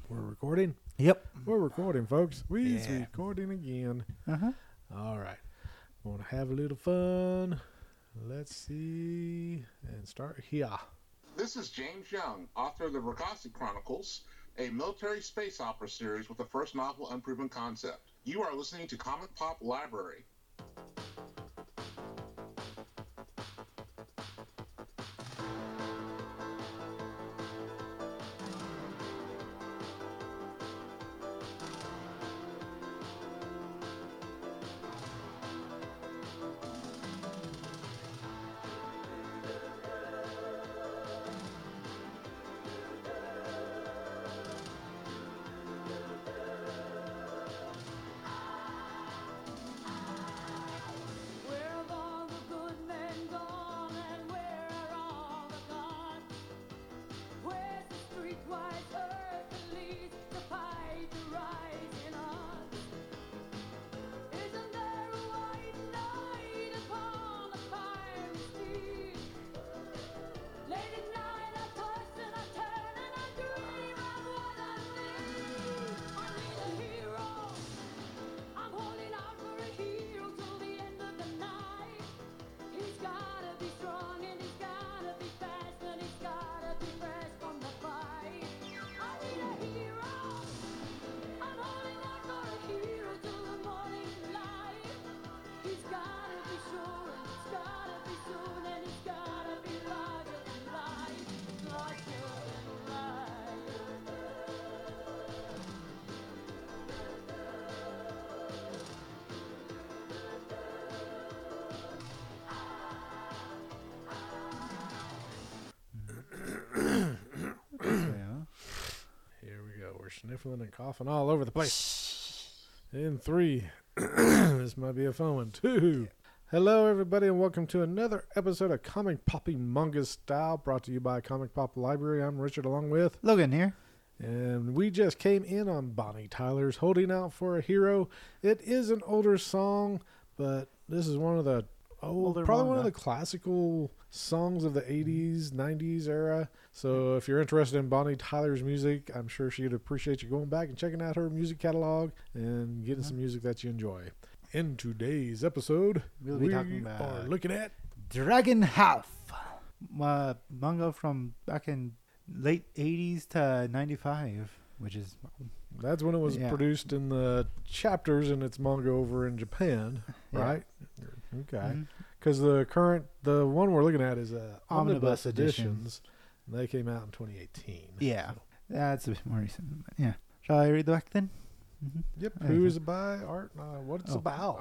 We're recording? Yep. We're recording, folks. We're Yeah. recording again. Uh-huh. All right. Want to have a little fun. Let's see. And start here. This is James Young, author of the Verkasi Chronicles, a military space opera series with the first novel Unproven Concept. You are listening to Comic Pop Library. Where have all the good men gone, and where are all the gone? Where's the streetwise earth that leads to fight the rising odds? Isn't there a white knight upon a fiery steed? Late at night I toss and I turn and I dream of what I need. I need a hero. I'm holding out for a hero till the end of the night. He's gotta be strong and he's gotta be fast and he's gotta be fresh from the fight. I need a hero. I'm holding out for a hero till the morning light. He's gotta be sure and it's gotta be soon and he's gotta be larger than life. Larger than life. Yeah. Here we go. We're sniffling and coughing all over the place. In 3. This might be a fun one. 2. Hello, everybody, and welcome to another episode of Comic Popping Manga Style, brought to you by Comic Pop Library. I'm Richard, along with... Logan here. And we just came in on Bonnie Tyler's Holding Out for a Hero. It is an older song, but this is one of the Older probably one manga. of the classical songs of the 80s, 90s era. So if you're interested in Bonnie Tyler's music, I'm sure she'd appreciate you going back and checking out her music catalog and getting some music that you enjoy. In today's episode, We'll be we talking about are looking at Dragon Half. Manga from back in late 80s to 95, which is... that's when it was Yeah. produced in the chapters in its manga over in Japan, Yeah. right? Okay. Mhm. Because the one we're looking at is omnibus Omnibus edition. editions. And they came out in 2018. Yeah. So, That's a bit more recent. But yeah. Shall I read the back then? Mm-hmm. yep. Okay. Who is it by? Art? What it's about?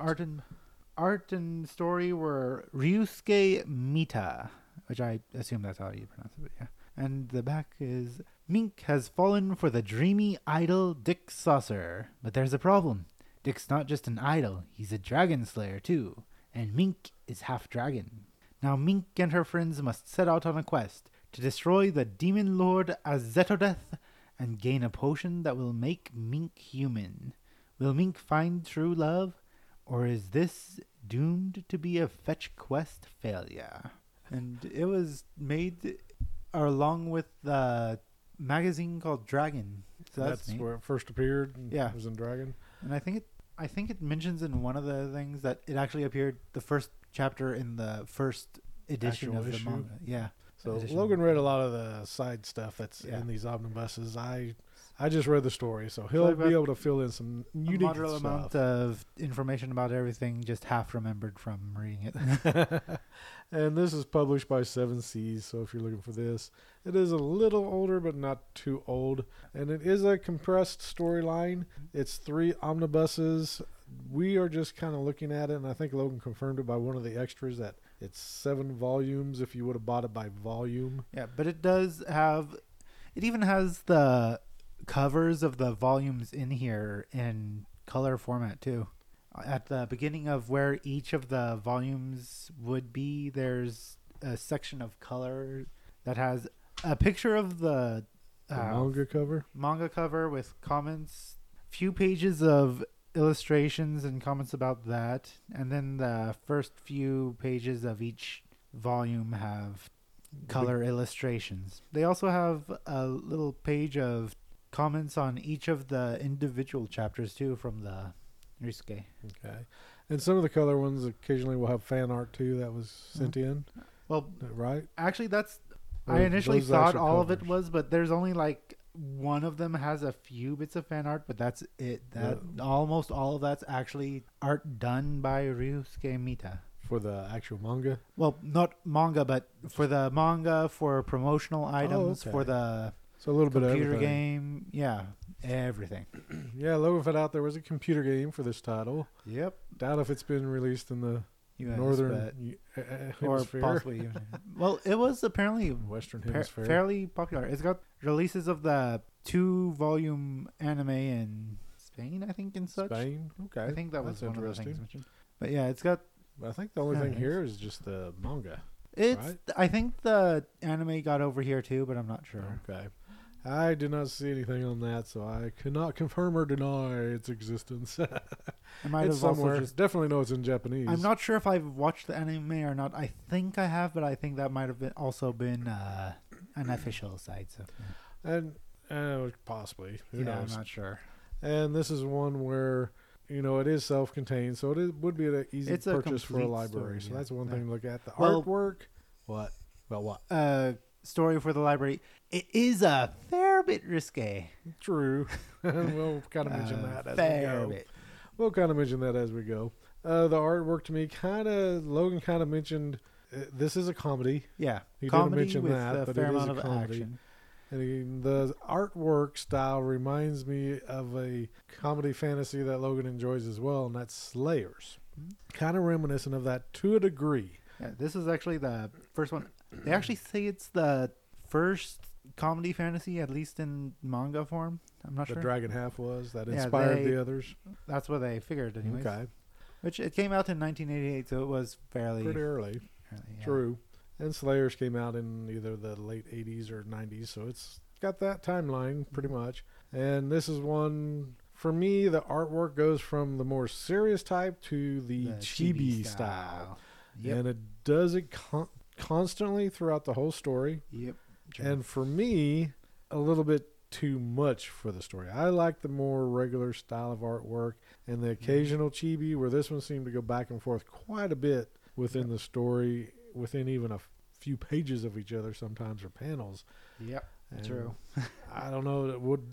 Art and story were Ryusuke Mita, which I assume that's how you pronounce it, but yeah. And the back is Mink has fallen for the dreamy idol Dick Saucer. But there's a problem. Dick's not just an idol, he's a dragon slayer too. And Mink is half dragon. Now Mink and her friends must set out on a quest to destroy the demon lord Azetodeth and gain a potion that will make Mink human. Will Mink find true love? Or is this doomed to be a fetch quest failure? And it was made along with the magazine called Dragon. So that's neat. where it first appeared. And Yeah. It was in Dragon. And I think it mentions in one of the things that it actually appeared the first chapter in the first edition Actual of the issue? manga. Yeah. So Edition. Logan read a lot of the side stuff that's Yeah. in these omnibuses. I just read the story, so So he'll I've be got able to fill in some A unique moderate stuff. amount of information about everything, just half remembered from reading it. And this is published by Seven Seas, so if you're looking for this, it is a little older, but not too old. And it is a compressed storyline. It's 3 omnibuses. We are just kind of looking at it, and I think Logan confirmed it by one of the extras that it's 7 volumes if you would have bought it by volume. Yeah, but it does have... It even has the covers of the volumes in here in color format, too. At the beginning of where each of the volumes would be, there's a section of color that has a picture of the The manga cover. with comments, few pages of illustrations and comments about that, and then the first few pages of each volume have color illustrations. They also have a little page of comments on each of the individual chapters too from the Ryusuke. Okay. And some of the color ones occasionally will have fan art too that was sent in, Well, right? actually, that's Or I initially those thought actual all of it covers? was, but there's only like one of them has a few bits of fan art, but that's it. That almost all of that's actually art done by Ryusuke Mita. For the actual manga. Well, not manga, but for the manga, for promotional items, okay. for the So a little bit of computer everything. game, yeah, everything. Yeah, Logan found out there was a computer game for this title. Yep. Doubt if it's been released in the US, northern or hemisphere. possibly even. Well, it was apparently Western hemisphere. fairly popular. It's got releases of the 2-volume anime in Spain, I think, and such. Spain. Okay, I think that was that's one of the interesting. things mentioned. But yeah, it's got. But I think the only Yeah, thing it's- here is just the manga. It's. Right. I think the anime got over here too, but I'm not sure. Okay. I did not see anything on that, so I cannot confirm or deny its existence. I might It's have also somewhere. just. Definitely know it's in Japanese. I'm not sure if I've watched the anime or not. I think I have, but I think that might have been also been an official site. So And possibly. Who yeah, knows? I'm not sure. And this is one where, it is self-contained, so would be an easy It's a purchase for a complete library. story, So yeah. that's one Yeah. thing to look at. The Well- artwork. What? Well, what? Story for the library. It is a fair bit risque. True. We'll kind of mention that as we fair go. bit. We'll kind of mention that as we go. The artwork to me Logan kind of mentioned this is a comedy. Yeah, He didn't comedy mention with that, a but fair it is amount a of comedy. action. And the artwork style reminds me of a comedy fantasy that Logan enjoys as well, and that's Slayers. Kind of reminiscent of that to a degree. Yeah, this is actually the first one. They actually say it's the first comedy fantasy, at least in manga form. I'm not The sure. Dragon Half was that Yeah, inspired they- the others. That's what they figured, anyways. Okay, Which it came out in 1988, so it was fairly pretty early. yeah. True. And Slayers came out in either the late 80s or 90s, so it's got that timeline pretty much. And this is one, for me, the artwork goes from the more serious type to the chibi style. Yep. And it does it constantly throughout the whole story. Yep. And for me, a little bit too much for the story. I like the more regular style of artwork and the occasional chibi, where this one seemed to go back and forth quite a bit within the story, within even a few pages of each other sometimes, or panels. Yep. And True. I don't know.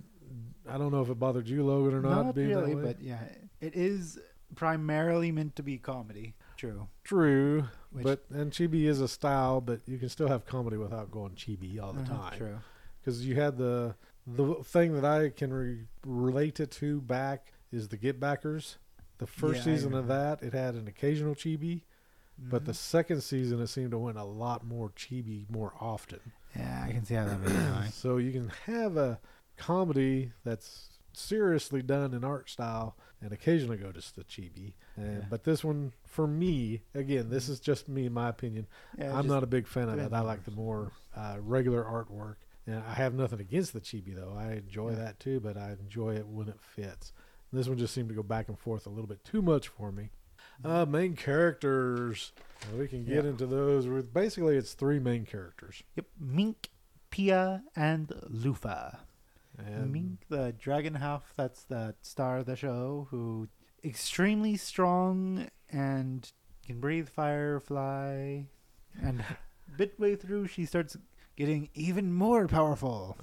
I don't know if it bothered you, Logan, or not. Not being that really, way. but yeah, it is primarily meant to be comedy. True. True. Which- And chibi is a style, but you can still have comedy without going chibi all the time. True. Because you had the thing that I can relate it to back is the Get Backers. The first Yeah, I season of remember. that, it had an occasional chibi, but the Mhm. second season it seemed to win a lot more chibi more often. Yeah, I can see how that would be annoying. So you can have a comedy that's seriously done in art style and occasionally go to the chibi. Yeah. But this one, for me, again, this is just me, my opinion. Yeah, I'm not a big fan of that. depends I on like the yours. more regular artwork. And I have nothing against the chibi, though. I enjoy Yeah. that too, but I enjoy it when it fits. This one just seemed to go back and forth a little bit too much for me. Main characters. We can get Yeah. into those. Basically, it's 3 main characters. Yep. Mink, Pia, and Lufa. And Mink, the dragon half, that's the star of the show, who extremely strong and can breathe fire, fly, and midway through she starts getting even more powerful.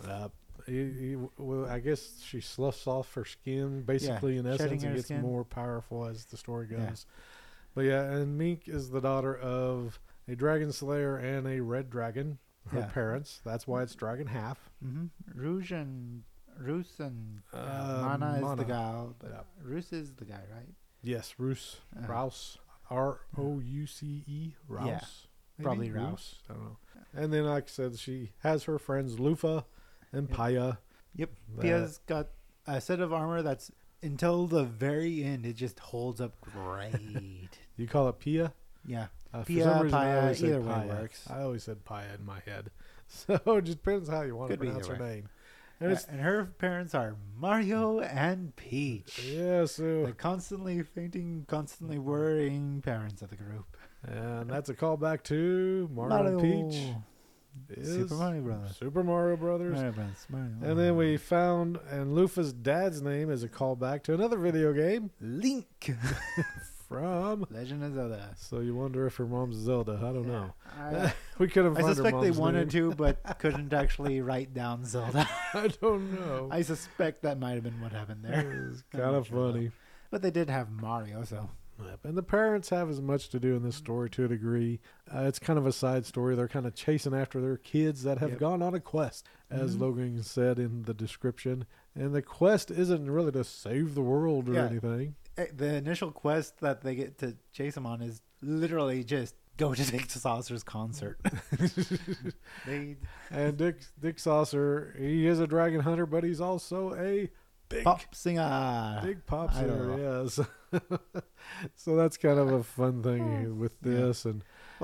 well, I guess she sloughs off her skin, basically, in shedding essence, and her gets skin. more powerful as the story goes. Yeah. But yeah, and Mink is the daughter of a dragon slayer and a red dragon, her Yeah. parents. That's why it's dragon half. Rouge and Roos and Mana is the gal, but Yeah. Roos is the guy, right? Yes, Roos. Rouse. Rouce. Rouse. Yeah, maybe? probably Rouse. I don't know. And then, like I said, she has her friends Lufa and Yep. Paya. Yep. that- Pia's got a set of armor that's until the very end it just holds up great. You call it Pia? Yeah. For Pia, some reason, I Paya, always said either way Paya. works. I always said Paya in my head. So it just depends how you want Could to be pronounce her either way. name. And it's, And her parents are Mario and Peach. yeah, so, The constantly fainting, constantly worrying parents of the group. and that's a callback to Mario and Peach. is Super Mario Brothers. Super Mario Brothers. Mario Brothers. Mario. And then we found, and Lufa's dad's name is a callback to another video game Link. from. Legend of Zelda. So you wonder if her mom's Zelda. I don't know. I, We couldn't I find her suspect they mom's wanted name. to, but couldn't actually write down Zelda. I don't know. I suspect that might have been what happened there. It's kind of sure, funny. But they did have Mario, so. Yep. And the parents have as much to do in this story to a degree. It's kind of a side story. They're kind of chasing after their kids that have Yep. gone on a quest, as Mhm. Logan said in the description. And the quest isn't really to save the world or Yeah. anything. The initial quest that they get to chase him on is literally just go to Dick Saucer's concert. They And Dick Saucer, he is a dragon hunter, but he's also a big pop singer. big pop I don't singer. Yes. So that's kind of a fun thing with Yeah. this. And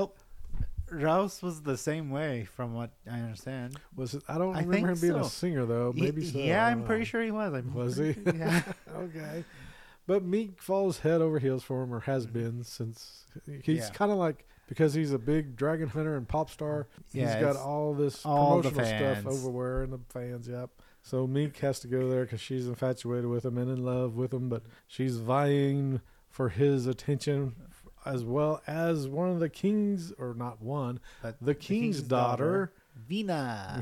Rouse was the same way, from what I understand. was it? I don't I remember him think being a so. singer though. Maybe so. Yeah, I I'm don't pretty know. sure he was. Was he? Yeah. Okay. But Meek falls head over heels for him, or has been since he's Yeah. kind of like, because he's a big dragon hunter and pop star. Yeah, he's got it's all this all the promotional stuff fans. everywhere, and the fans. Yep. So Meek has to go there because she's infatuated with him and in love with him, but she's vying for his attention, as well as one of the kings, or not one, But the king's daughter. Vina.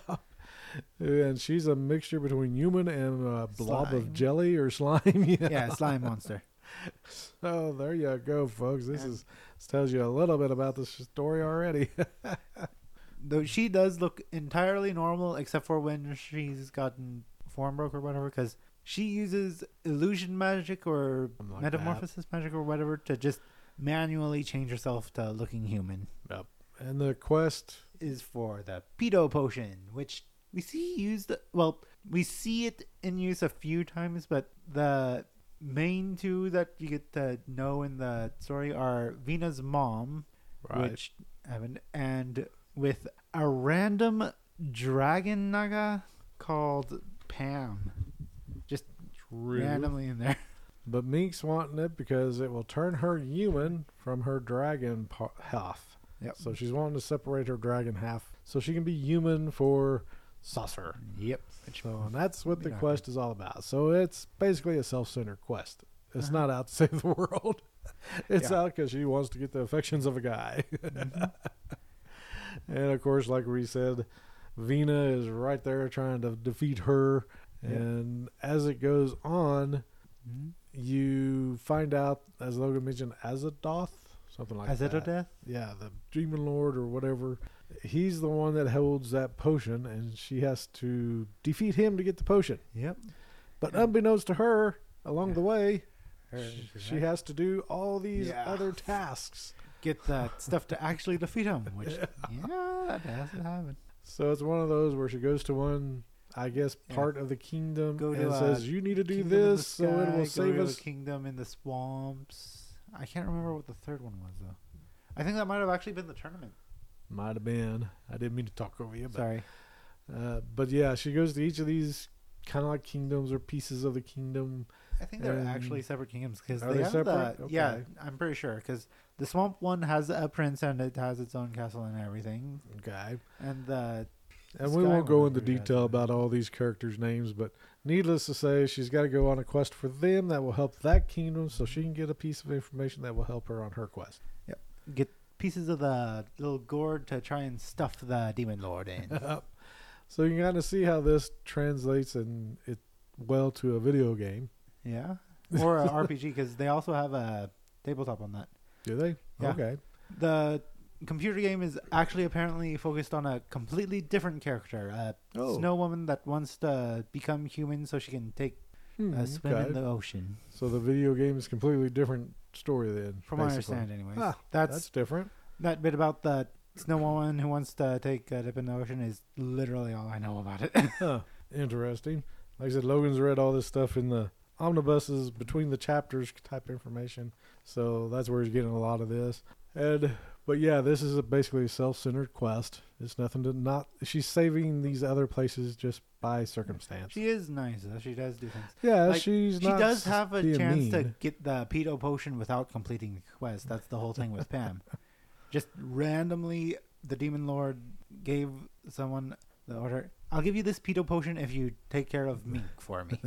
And she's a mixture between human and a blob Slime. of jelly or slime. Yeah, slime monster. So there you go, folks. And- This tells you a little bit about this story already. Though she does look entirely normal, except for when she's gotten form broke or whatever, because she uses illusion magic or Something like metamorphosis magic or whatever to just manually change herself to looking human. And the quest, Is for the pedo potion, which we see used. Well, we see it in use a few times, but the main two that you get to know in the story are Vina's mom, right? which Evan, and with a random dragon naga called Pam, just randomly in there. But Meek's wanting it because it will turn her human from her dragon half. Yep. So she's wanting to separate her dragon half so she can be human for Saucer. Yep. So and that's what the Yeah. quest is all about. So it's basically a self-centered quest. It's Uh-huh. not out to save the world. It's Yeah. out because she wants to get the affections of a guy. And of course, like we said, Vina is right there trying to defeat her. Yep. And as it goes on, Mhm. you find out, as Logan mentioned, Azadoth, something like that. Azeroth? Yeah, the Demon Lord or whatever. He's the one that holds that potion, and she has to defeat him to get the potion. Yep. But unbeknownst to her, along Yeah. the way, Her- she has to do all these Yeah. other tasks. get that stuff to actually defeat him, which that hasn't happened. So it's one of those where she goes to one, I guess, Yeah. part of the kingdom Go to and a says, "You need to do Kingdom in the this, so it Sky, will go save to us." a kingdom in the swamps. I can't remember what the third one was though. I think that might have actually been the tournament. Might have been. I didn't mean to talk over you, but Sorry. but yeah, she goes to each of these kind of like kingdoms or pieces of the kingdom. I think they're And actually separate kingdoms because are they they have separate? the yeah. Okay. I'm pretty sure because the swamp one has a prince and it has its own castle and everything, Okay. and the And Sky we won't go one into over here, detail I about all these characters' names, but needless to say, she's got to go on a quest for them that will help that kingdom so she can get a piece of information that will help her on her quest. get pieces of the little gourd to try and stuff the demon lord in. So you can kind of see how this translates well to a video game. Yeah, or a RPG because they also have a tabletop on that. Do they? Yeah. Okay. The computer game is actually apparently focused on a completely different character, a Oh. snow woman that wants to become human so she can take a swim okay. in the ocean. So the video game is completely different story then. From what I basically. understand, anyways. Ah, that's That's different. that bit about the snow woman who wants to take a dip in the ocean is literally all I know about it. Huh. Interesting. Like I said, Logan's read all this stuff in the omnibuses between the chapters type information. So that's where he's getting a lot of this. But yeah, this is basically a self-centered quest. It's nothing to not. She's saving these other places just by circumstance. She is nice, though. She does do things. Yeah, Like, she's She not. does have a being chance to mean. get the pedo potion without completing the quest. That's the whole thing with Pam. Just randomly, the demon lord gave someone the order, I'll give you this pedo potion if you take care of Mink for me.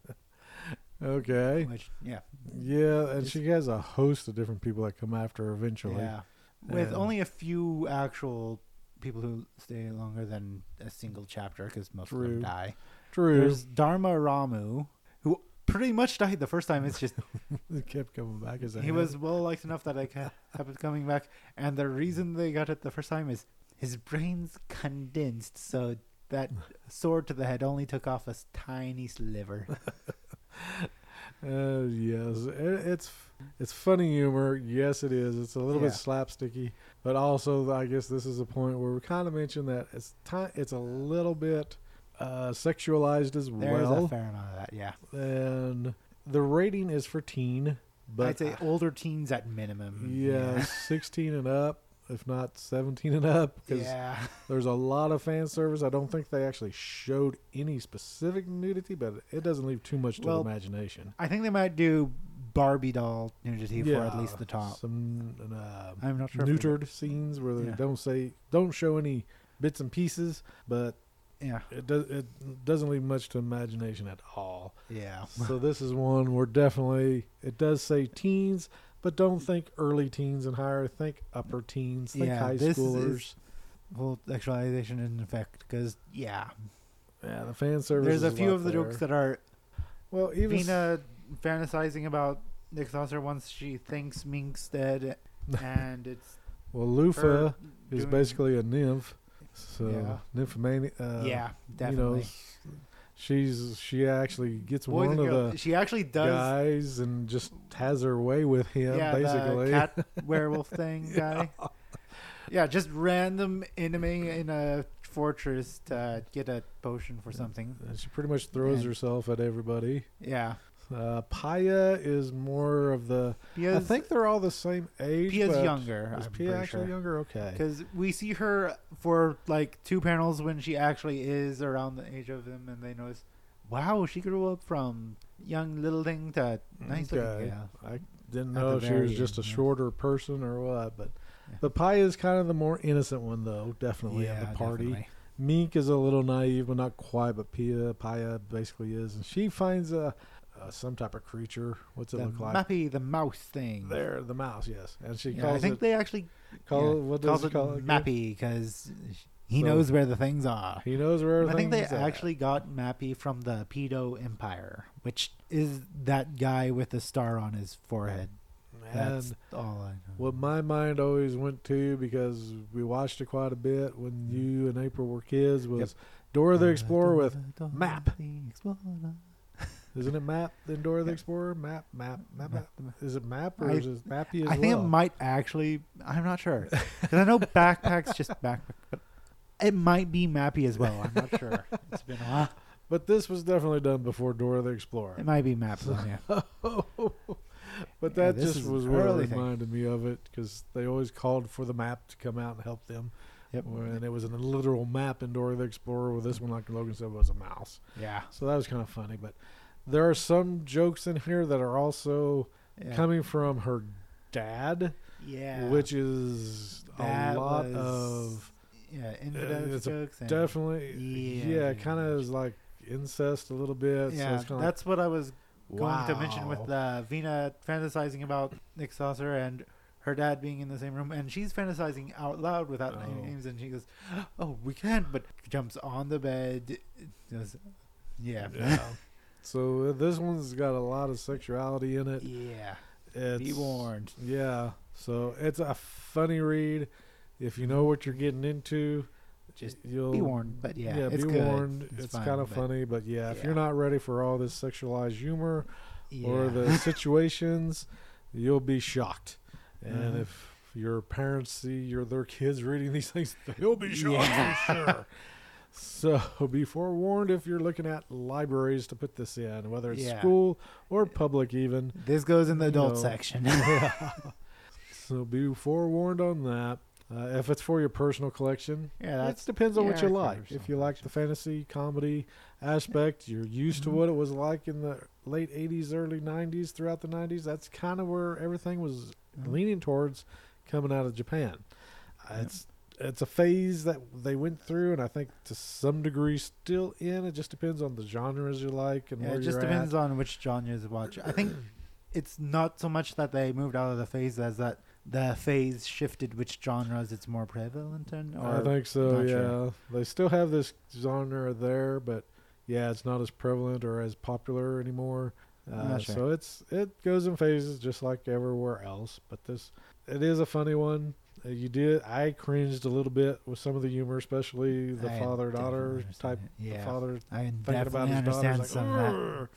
Okay. Which, yeah. Yeah, and she has a host of different people that come after her eventually. Yeah. With And- only a few actual people who stay longer than a single chapter, because most of True. them die. True. There's Dharma Ramu, who pretty much died the first time. It's just It kept coming back as a he head. was well liked enough that I kept coming back. And the reason they got it the first time is his brain's condensed, so that sword to the head only took off a tiny sliver. Yes, it's funny humor. Yes, it is. It's a little bit Yeah. slapsticky, but also I guess this is a point where we kind of mentioned that it's a little bit sexualized as There's well, a fair amount of that, yeah. and the rating is for teen, but I'd say older teens at minimum. yeah, 16 and up, if not 17 and up, because Yeah. there's a lot of fan service. I don't think they actually showed any specific nudity, but it doesn't leave too much to Well, the imagination. I think they might do Barbie doll nudity for at least the top. Some I'm not sure. if it- neutered scenes where they Yeah. don't show any bits and pieces, but Yeah. it doesn't leave much to imagination at all. Yeah. So this is one where definitely it does say teens, but don't think early teens and higher. Think upper teens. Think Yeah, high this schoolers. is full sexualization in effect, because, yeah. Yeah, the fan service. There's a is few lot of the there. jokes that are Well, even Vina fantasizing about Nick Saucer once she thinks Mink's dead, and it's well, her Lufa is doing- basically a nymph. So Yeah. nymphomania. yeah, You definitely. know, she actually gets Boys one and of girls. the She actually does. guys and just has her way with him, Yeah, basically. the cat werewolf thing guy. Yeah, just random enemy in a fortress to get a potion for something. And she pretty much throws And- herself at everybody. Yeah. Paya is more of the. I think they're all the same age. Pia's but younger. Is I'm Pia pretty actually sure. younger? Okay. Because we see her for like 2 panels when she actually is around the age of them, and they notice, wow, she grew up from young little thing to nice looking. Okay. Yeah. I didn't At know the if she was very just a end, yeah. shorter person or what, but Yeah. but Paya is kind of the more innocent one, though. Definitely of the party. definitely. Meek is a little naive, but not quite. But Paya basically is, and she finds some type of creature. What's it The look like? Mappy, the mouse thing. There, the mouse. Yes, and she Yeah, calls I think it. they actually What does calls it it call it? again? Mappy because he So- knows where the things are. He knows where And I think they everything's at. actually got Mappy from the Pedo Empire, which is that guy with the star on his forehead. That's And all I know. what my mind always went to, because we watched it quite a bit when you and April were kids, was Yep. Dora the Explorer with Dora Map. the Explorer. Isn't it Map in Dora the Yeah. Explorer? Map. Is it Map or I- is it Mappy as I think well? it might actually. I'm not sure because I know backpack's just backpack, but it might be Mappy as well. I'm not sure. It's been a while. But this was definitely done before Dora the Explorer. It might be Map. Then, yeah. But Yeah, that this just is was an what early thing. reminded me of it, because they always called for the map to come out and help them. Yep. And it was a literal map in Dora the Explorer, where this one, like Logan said, was a mouse. Yeah. So that was kind of funny. But there are some jokes in here that are also Yeah. coming from her dad, Yeah. which is That a lot was- of Yeah. Infidel it's a jokes. And definitely, Yeah. kind of is like incest a little bit. So Yeah. it's kind of That's what I was like, going to mention with wow. Vina fantasizing about Nick Saucer and her dad being in the same room, and she's fantasizing out loud without naming Oh. names, and she goes, "Oh, we can't," but jumps on the bed. Does, yeah. Yeah. So this one's got a lot of sexuality in it. Yeah. It's, Be warned. Yeah. So it's a funny read. If you know what you're getting into, Just you'll be warned. But yeah, it's be good. warned. It's fun, kind of but funny, but yeah, if yeah. you're not ready for all this sexualized humor or yeah. the situations, you'll be shocked. And Mhm. if your parents see their kids reading these things, they'll be shocked Yeah. for sure. So be forewarned if you're looking at libraries to put this in, whether it's Yeah. school or public even. This goes in the you adult know. section. So be forewarned on that. If it's for your personal collection, Yeah, that that's depends on what you for like. If personal you like the fantasy comedy aspect, you're used to Mhm. what it was like in the late 80s, early 90s, throughout the 90s. That's kind of where everything was Mhm. leaning towards coming out of Japan. Yeah. It's it's a phase that they went through, and I think to some degree still in. It just depends on the genres you like and Yeah, where it just you're depends at. on which genres you watch. I think it's not so much that they moved out of the phase as that the phase shifted which genres it's more prevalent in. Or I think so. not Yeah, sure. they still have this genre there, but yeah, it's not as prevalent or as popular anymore. Not sure. So it goes in phases just like everywhere else. But it is a funny one. I cringed a little bit with some of the humor, especially the I father-daughter definitely type. understand it. Yeah, Father I can thinking about definitely his daughter, understand like, some of that. "Urgh."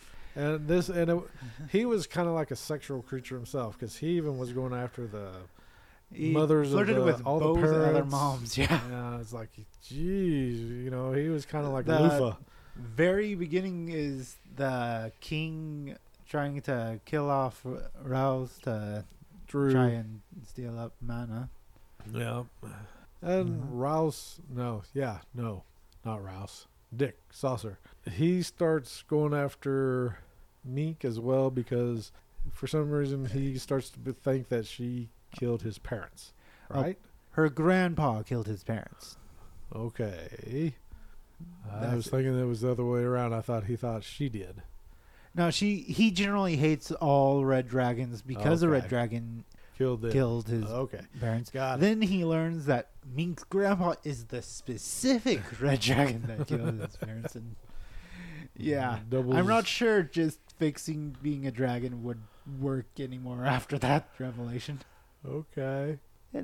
He was kind of like a sexual creature himself because he even was going after the He mothers of flirted with all both the other parents. moms. Yeah. Yeah, it's like, geez, he was kind of like The- Lufa. Very beginning is the king trying to kill off Rouse to Drew. try and steal up mana. Yeah. And Mhm. Rouse, no, not Rouse. Dick Saucer. He starts going after Meek as well because for some reason he starts to think that she killed his parents. Oh. Right? Her grandpa killed his parents. Okay. I That's was it. thinking it was the other way around. He thought she did. No, he generally hates all red dragons because a red Okay. dragon Killed them. killed his Okay. parents. Got it. Then he learns that Mink's grandpa is the specific red dragon that killed his parents. And yeah, Doubles. I'm not sure just fixing being a dragon would work anymore after that revelation. Okay.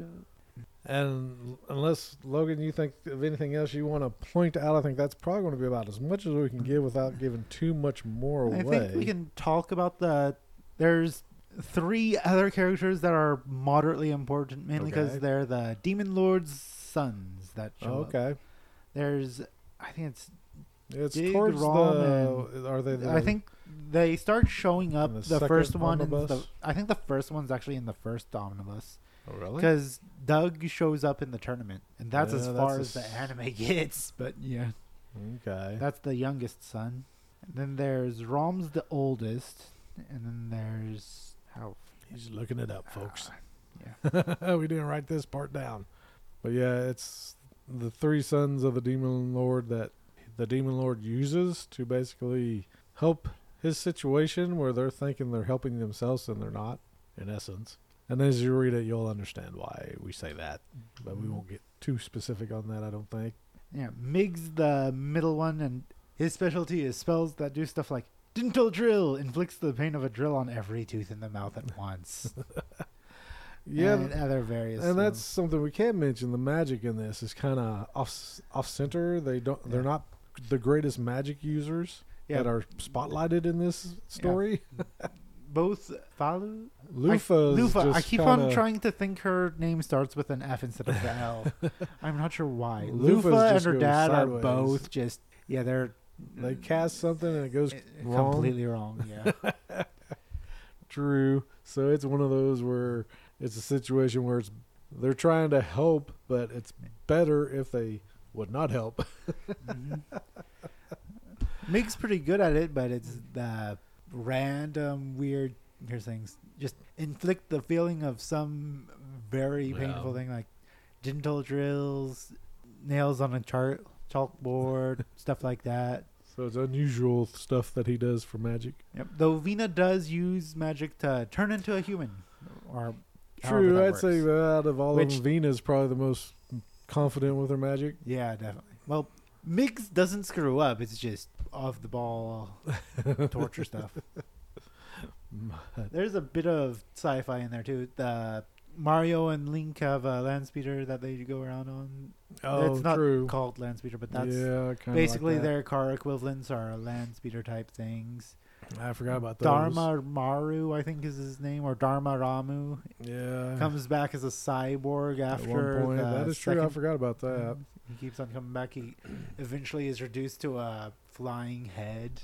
And unless, Logan, you think of anything else you want to point out, I think that's probably going to be about as much as we can give without giving too much more away. I think we can talk about there's 3 other characters that are moderately important, mainly because Okay. they're the Demon Lord's sons that show up. Okay. There's, I think It's Dig, towards Rom, Are they the... I think they start showing up in the the second first one. omnibus? I think the first one's actually in the first omnibus Oh, really? because Doug shows up in the tournament, and that's Yeah, as that's far a as the s- anime gets. But yeah, Okay. that's the youngest son. And then there's Rom's the oldest, and then there's He's looking it up, folks. yeah. We didn't write this part down. But yeah, it's the 3 sons of the Demon Lord that the Demon Lord uses to basically help his situation where they're thinking they're helping themselves and they're not, in essence. And as you read it, you'll understand why we say that. But we won't get too specific on that, I don't think. Yeah, Mig's the middle one, and his specialty is spells that do stuff like Dental Drill, inflicts the pain of a drill on every tooth in the mouth at once. Yeah, and other various. and that's something we can mention. The magic in this is kind of off center. They're Yeah. not the greatest magic users yeah, that are spotlighted in this story. both Falu. Lufa's Lufa. just I keep kinda, on trying to think her name starts with an F instead of the L. I'm not sure why. Lufa's Lufa and just her goes dad sideways. are both just they're They cast something and it goes wrong. completely wrong. Yeah. True. So it's one of those where it's a situation where they're trying to help, but it's better if they would not help. Mhm. Mig's pretty good at it, but it's the random weird things. Just inflict the feeling of some very painful Yeah. thing, like dental drills, nails on a chalkboard, stuff like that. So it's unusual stuff that he does for magic. Yep. Though Vina does use magic to turn into a human, or however True, that I'd say works. that out of all Which- of them, Vina's probably the most confident with her magic. Yeah, definitely. Well, Migs doesn't screw up. It's just off the ball torture stuff. There's a bit of sci-fi in there too. The Mario and Link have a land speeder that they go around on. Oh, It's not true. called land speeder, but that's yeah, kinda basically like that. their car equivalents are land speeder type things. I forgot about those. Dharma Maru, I think is his name, or Dharma Ramu, Yeah. comes back as a cyborg at after one point. the That is true. I second- forgot about that. He keeps on coming back. He eventually is reduced to a flying head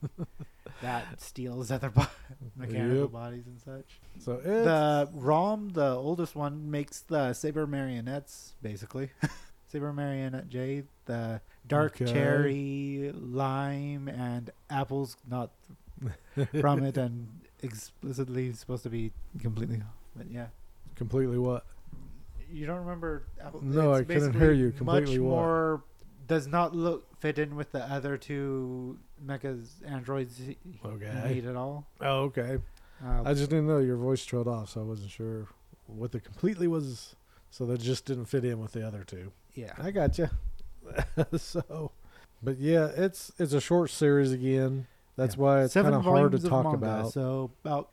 that steals other mechanical Yep. bodies and such. So it's The Rom, the oldest one, makes the saber marionettes, basically. Saber marionette jade, the dark Okay. cherry, lime, and apples not from it, and explicitly supposed to be completely. But yeah, completely what? You don't remember? No, I couldn't hear you completely. Much What? more does not fit in with the other two mechas androids he made at all. Oh, okay. I just didn't know your voice trailed off, so I wasn't sure what the completely was. So that just didn't fit in with the other two. Yeah. I got you. So, but yeah, it's a short series again. That's why it's kind 7 of hard to volumes of talk manga, about. So about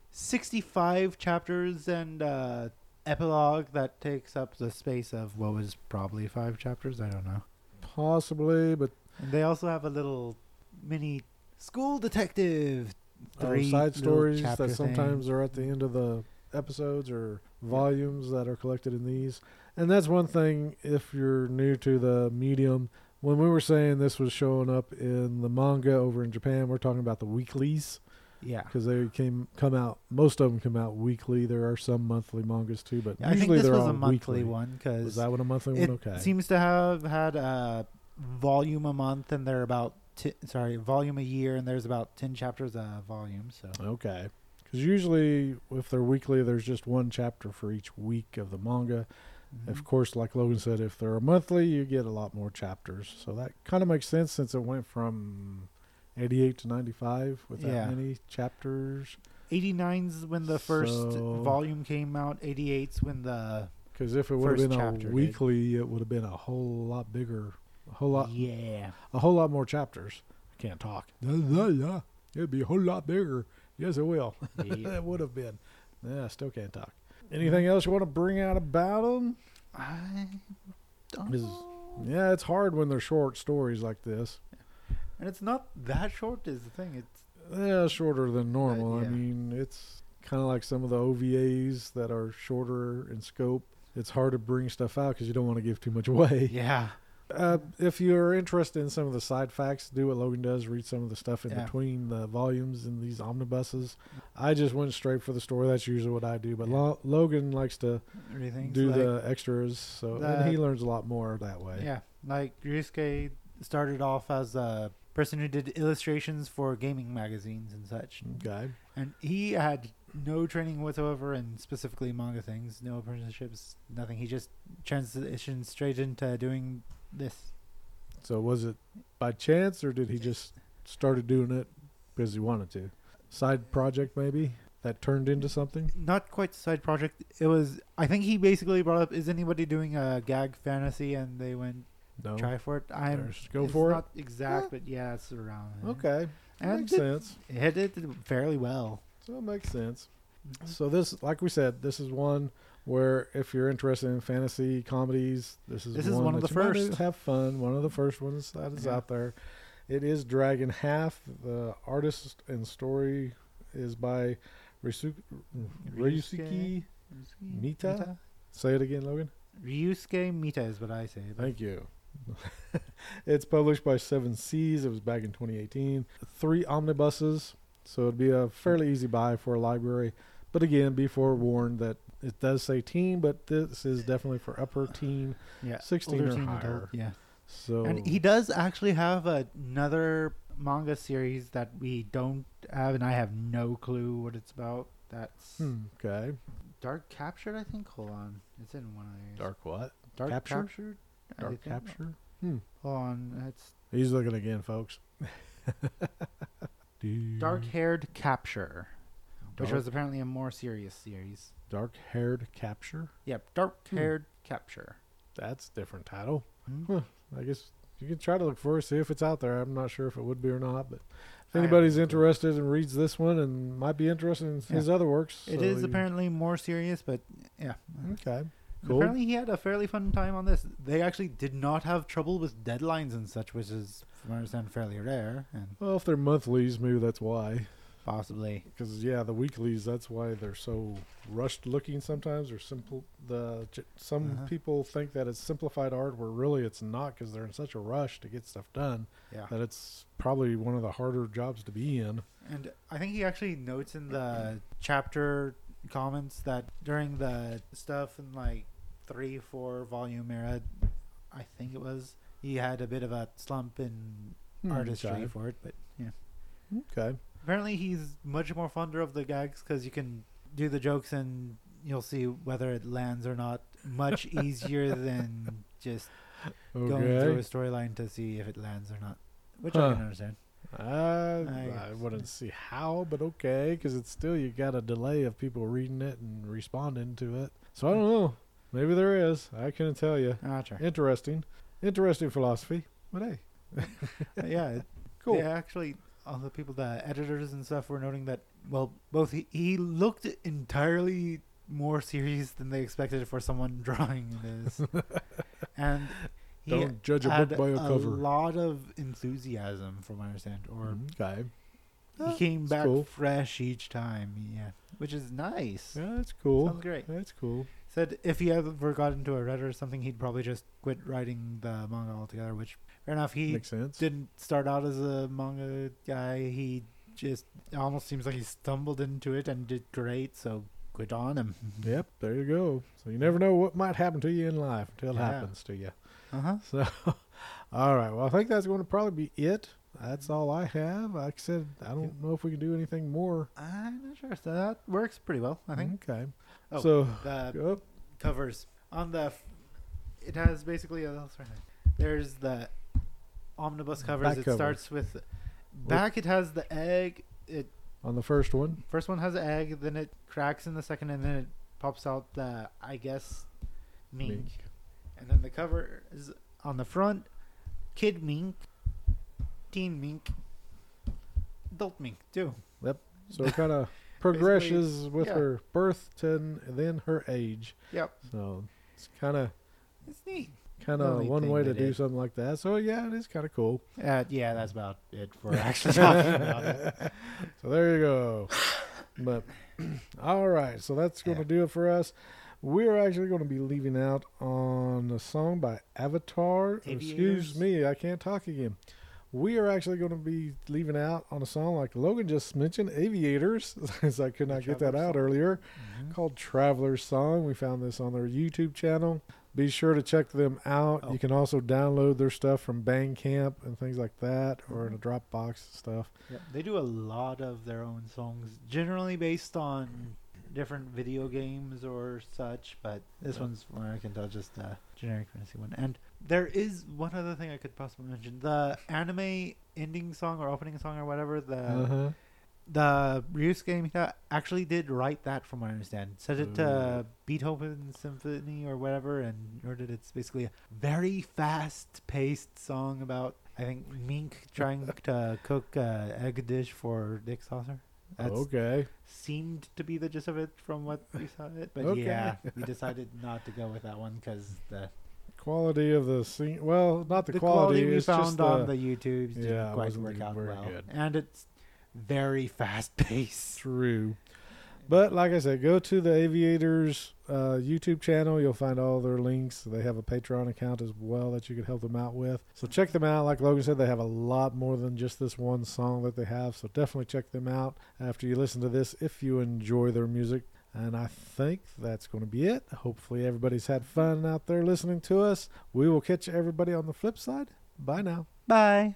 65 chapters and epilogue that takes up the space of what was probably 5 chapters. I don't know. Possibly, but And they also have a little mini school detective. 3 side little stories chapter that sometimes thing. are at the end of the episodes or volumes that are collected in these. And that's one thing if you're new to the medium. When we were saying this was showing up in the manga over in Japan, we're talking about the weeklies Yeah. because they come out. Most of them come out weekly. There are some monthly mangas too, but I think usually this they're was all a monthly weekly. one Was because that one a monthly it one? Okay. seems to have had a volume a month, and they're about volume a year, and there's about 10 chapters a volume. So Okay. Because usually, if they're weekly, there's just one chapter for each week of the manga. Of course, like Logan said, if they're a monthly, you get a lot more chapters. So that kind of makes sense since it went from 88 to 95 with that Yeah. many chapters. 89's when the first So- volume came out. 88's when the Because if it would have First been chapter a did. weekly, it would have been a whole lot bigger, a whole lot more chapters. I can't talk. Yeah, it'd be a whole lot bigger. Yes, it will. Yeah. It would have been. Yeah, I still can't talk. Anything else you want to bring out about them? I don't Is- know. Yeah, it's hard when they're short stories like this. And it's not that short is the thing. It's Yeah, shorter than normal. yeah. I mean, it's kind of like some of the OVAs that are shorter in scope. It's hard to bring stuff out because you don't want to give too much away. yeah. If you're interested in some of the side facts, do what Logan does, read some of the stuff in Yeah. between the volumes in these omnibuses. I just went straight for the story. That's usually what I do. But Yeah. Logan likes to Everything's do like, the extras, so and the- he learns a lot more that way. yeah, like Ryusuke started off as a person who did illustrations for gaming magazines and such. Okay. And he had no training whatsoever in specifically manga things, no apprenticeships, nothing. He just transitioned straight into doing this. So was it by chance, or did he just started doing it because he wanted to? Side project maybe that turned into something? Not quite a side project. It was, I think he basically brought up, is anybody doing a gag fantasy? And they went, No. try for it. Go it's for it. not exact, but yeah, it's around there. Okay. And Makes it sense. hit it fairly well. So it makes sense. Mm-hmm. So this, like we said, this is one where if you're interested in fantasy comedies, this is one of that the you might first. have fun. One of the first ones that is Yeah. out there. It is Dragon Half. The artist and story is by Ryusuke Mita? Say it again, Logan. Ryusuke Mita is what I say. But Thank you. It's published by Seven Seas. It was back in 2018. 3 omnibuses, so it'd be a fairly easy buy for a library. But again, be forewarned that it does say teen, but this is definitely for upper teen, yeah, 16 older or teen higher. adult, yeah. So And he does actually have another manga series that we don't have, and I have no clue what it's about. That's okay. Dark Captured, I think. Hold on, it's in one of these. Dark what? Dark Capture? Captured. I Dark think. Capture? Hold on, it's He's looking again, folks. Dark-Haired Capture, which Dark- was apparently a more serious series. Dark-haired capture? Yep, Dark-Haired Capture. That's a different title. Hmm. Huh. I guess you can try to look for it, see if it's out there. I'm not sure if it would be or not, but if I have anybody's no clue. interested and reads this one and might be interested in his other works. It so is you- apparently more serious, but yeah. Okay. And Cool. apparently he had a fairly fun time on this. They actually did not have trouble with deadlines and such, which is, from what I understand, fairly rare, and Well, if they're monthlies, maybe that's why. possibly. Because yeah, the weeklies, that's why they're so rushed looking sometimes, or simple. Some Uh-huh. people think that it's simplified art, where really it's not, because they're in such a rush to get stuff done Yeah. that it's probably one of the harder jobs to be in. And I think he actually notes in the chapter comments that during the stuff in like 3-4 volume era, I think it was, he had a bit of a slump in artistry Okay. for it, but yeah. Okay. Apparently he's much more fonder of the gags because you can do the jokes and you'll see whether it lands or not much easier than just going through a Okay. storyline to see if it lands or not, which Huh. I can understand. I guess. wouldn't see how, but okay, because it's still you got a delay of people reading it and responding to it. So I don't know. Maybe there is. I couldn't tell you. Sure. Interesting philosophy. But hey, Yeah, cool. Yeah, actually, all the people, the editors and stuff, were noting that. Well, both he looked entirely more serious than they expected for someone drawing this, and he Don't judge a had book by a cover. lot of enthusiasm, from what I understand, or Okay. he came That's back cool. fresh each time. Yeah, which is nice. Yeah, that's cool. Sounds great. That's cool. Said if he ever got into a Reddit or something, he'd probably just quit writing the manga altogether. Which, fair enough. He Makes sense. didn't start out as a manga guy. He just it almost seems like he stumbled into it and did great. So good on him. Yep, there you go. So you never know what might happen to you in life until it Yeah. happens to you. Uh-huh. So, all right. Well, I think that's going to probably be it. That's all I have. Like I said, I don't know if we can do anything more. I'm not sure. So that works pretty well, I think. Okay. Oh, So, the oh, covers on the it has basically there's the omnibus covers. Back It cover. starts with back. It has the egg. It on the first one, first one has an egg, then it cracks in the second, and then it pops out the, I guess, mink. Mink. And then the cover is on the front, kid mink, teen mink, adult mink too. so it kind of progresses with yeah. her birth to then her age. Yep, So it's kind of it's neat. kind The of only one thing way to that do it- something like that. So yeah, it is kind of cool. Yeah, that's about it for actually talking about it. So there you go. But all right, so that's going to Yeah. do it for us. We're actually going to be leaving out on a song by Avatar. Excuse Aviators. me, I can't talk again. We are actually going to be leaving out on a song like Logan just mentioned, Aviators, as I could not get that Traveler's out Song. earlier, Mhm. called Traveler's Song. We found this on their YouTube channel. Be sure to check them out. Oh. You can also download their stuff from Bandcamp and things like that, or in a Mm-hmm. Dropbox stuff. Yep. They do a lot of their own songs, generally based on different video games or such, but this Yeah. one's, where I can tell, just a generic fantasy one. And there is one other thing I could possibly mention. The anime ending song or opening song or whatever, Uh-huh. the Ryusuke Mita actually did write that, from what I understand. Set it to Beethoven Symphony or whatever, and heard it. It's basically a very fast-paced song about, I think, Mink trying to cook a egg dish for Dick Saucer. That's Okay. seemed to be the gist of it from what we saw it. But Okay. yeah, we decided not to go with that one because the Quality of the scene. Well, not the, quality. we It's just found on the YouTubes didn't yeah, it quite wasn't work out very well. good. And it's very fast-paced. True. But like I said, go to the Aviators YouTube channel. You'll find all their links. They have a Patreon account as well that you could help them out with. So check them out. Like Logan said, they have a lot more than just this one song that they have. So definitely check them out after you listen to this if you enjoy their music. And I think that's going to be it. Hopefully everybody's had fun out there listening to us. We will catch everybody on the flip side. Bye now. Bye.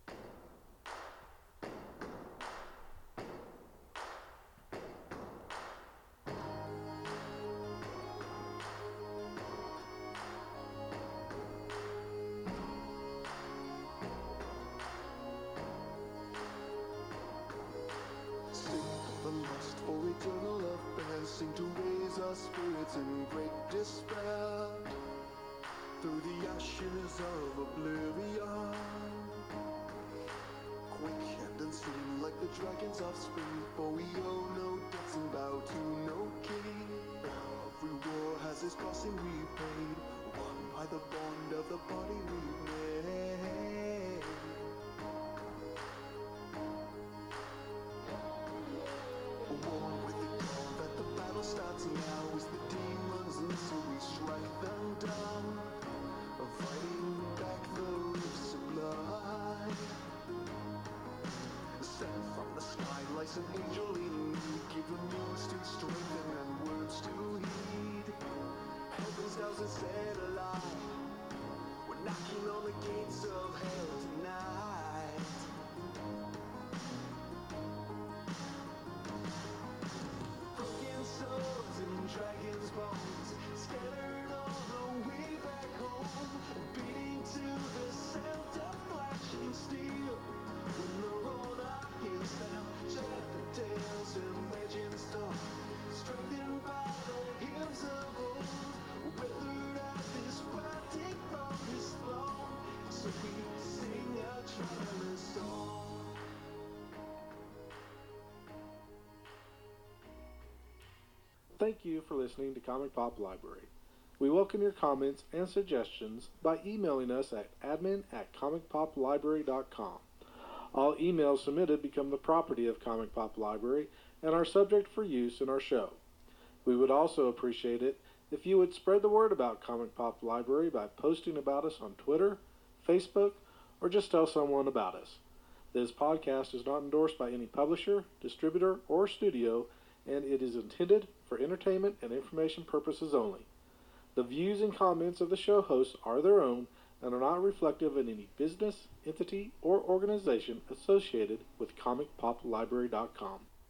Sing the lust for eternal affair, sing to raise our spirits in great despair. Through the ashes of oblivion, quick and unseen like the dragon's offspring, for we owe no debts and bow to no king. Every war has its costing we paid, won by the bond of the body we made. War with the dawn that the battle starts now. As the demons listen, we strike them down, fighting back the rifts of blood. Sent from the sky like an angel leading me, give the news to strengthen and words to heed. Heaven's down and set alive, we're knocking on the gates of hell tonight. Broken swords and dragons' bones scattered thank you for listening to Comic Pop Library. We welcome your comments and suggestions by emailing us at admin@comicpoplibrary.com. All emails submitted become the property of Comic Pop Library and are subject for use in our show. We would also appreciate it if you would spread the word about Comic Pop Library by posting about us on Twitter, Facebook, or just tell someone about us. This podcast is not endorsed by any publisher, distributor, or studio, and it is intended for entertainment and information purposes only. The views and comments of the show hosts are their own and are not reflective of any business, entity, or organization associated with ComicPopLibrary.com.